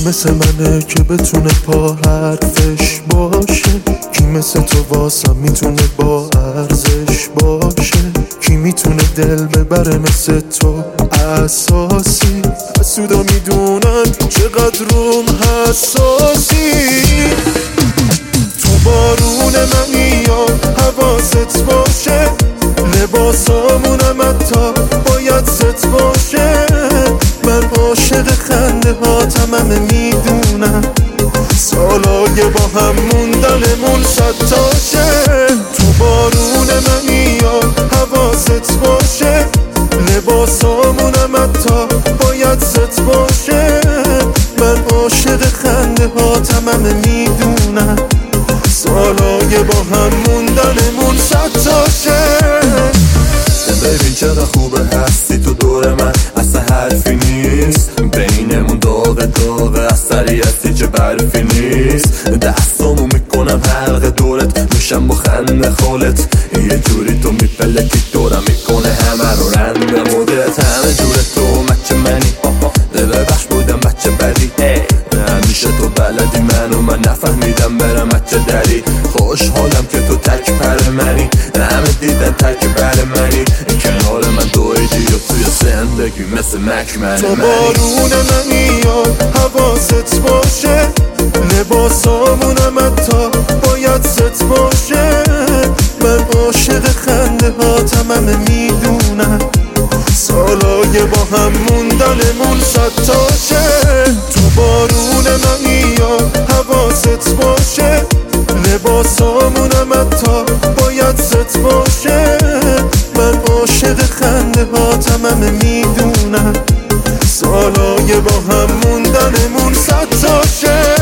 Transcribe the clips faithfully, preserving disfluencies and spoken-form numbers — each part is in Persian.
مثل منه که بتونه پا حرفش باشه؟ کی مثل تو واسم میتونه با ارزش باشه؟ کی میتونه دل ببره مثل تو اساسی؟ حسودا میدونن چقدر روم حساسی. تو بارون منی یا حواست باشه، لباسامونم حتی باید ست باشه. من عاشق خنده هاتم همه میدونم، سالای با هم موندنمون صد تاشه. تو بارون منی یا حواست باشه، لباسامونم حتی باید ست باشه. من عاشق خنده هاتم همه میدونم، سالای با هم موندنمون صد تاشه. ببین چقدر خوبه هستی تو دور من، اصلا حرفی نیست بینمون، داغ داغ اثری هستی چه برفی نیست. دستامو میکنم حلقه دورت، میشم با خنده خالت، یه جوری تو میپلکی دورم میکنه همه رو رنده مدت. همه جور تو مچه منی، دل بخش بودم بچه بدی، همیشه تو بلدی منو من نفهمیدم برم بچه دری. خوشحالم که تو تک پر منی، همه دیدن تک بر منی، کنار من دویدی و توی زندگی مثل مکمن. تو بارون منی یا حواست باشه، لباسامونم حتی باید ست باشه. من عاشق خنده هاتم همه میدونم، سالای با هم موندنمون صد تاشه. تو بارون منی یا حواست باشه، لباسامونم حتی باید ست باشه. من عاشق خنده هاتم همه میدونم، سالای با هم موندنمون صد تاشه.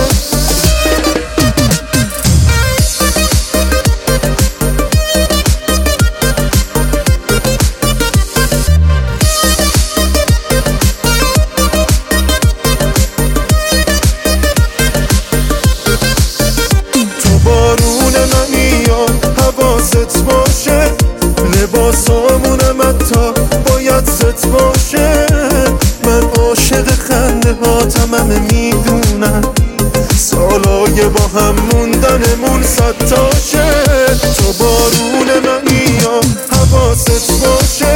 حواست باشه، لباسامونم حتی باید ست باشه. من عاشق خنده هاتم همه میدونم، سالای با هم موندنمون صد تاشه. تو بارون منی یا حواست باشه،